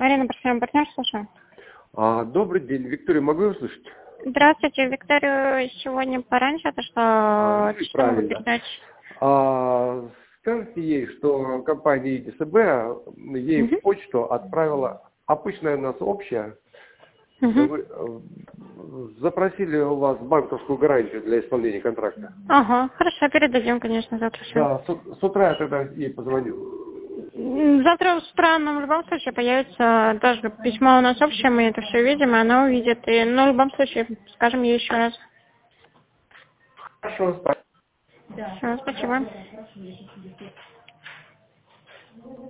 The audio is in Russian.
Марина, профессиональный партнер, слушаю. Добрый день, Виктория, могу я услышать? Здравствуйте, Викторию сегодня пораньше отошла. Что могу передать? Скажите ей, что компания ИТСБ ей в почту отправила, обычная у нас общая, вы, запросили у вас банковскую гарантию для исполнения контракта. Ага, хорошо, передадим, конечно, завтра все. Да, с утра я тогда ей позвоню. Завтра с утра нам в любом случае появится тоже письмо у нас общее, мы это все видим, и она увидит. Но в любом случае скажем ей еще раз. Хорошо, спасибо. Все, спасибо.